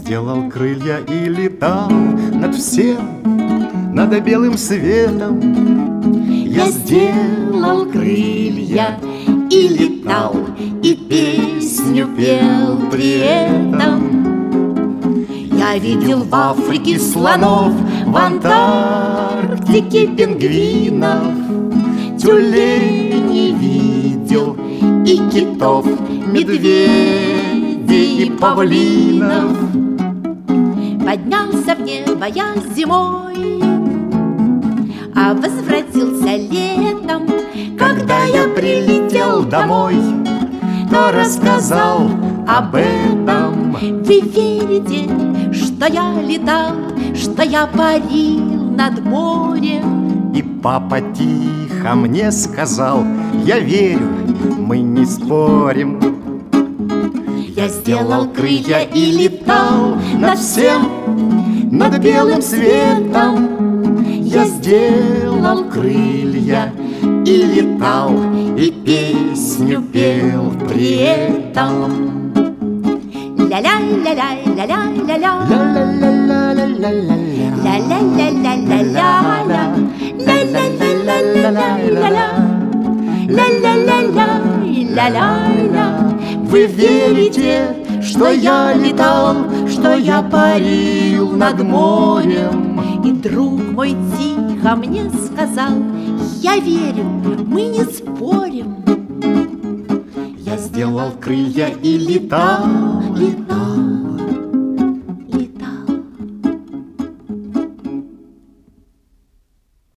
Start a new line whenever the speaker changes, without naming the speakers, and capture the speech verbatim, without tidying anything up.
сделал крылья и летал над всем, над белым светом.
Я сделал крылья и летал, и песню пел при этом. Я видел в Африке слонов, в Антарктике пингвинов, тюленей видел и китов, медведей и павлинов. Поднялся в небо я зимой, а возвратился летом. Когда я прилетел домой, то рассказал об этом. Вы верите, что я летал, что я парил над морем?
И папа тихо мне сказал: я верю, мы не спорим.
Я сделал крылья и летал над всем, над белым светом. Я сделал крылья и летал, и песню пел при этом. Ля-ля-ля-ля-ля-ля-ля-ля, ля-ля-ля-ля-ля-ля-ля, ля-ля-ля-ля-ля-ля-ля-ля-ля. Вы верите, что я летал, что я парил над морем? И друг мой тихо мне сказал: я верю, мы не спорим.
Я сделал крылья и летал,
летал.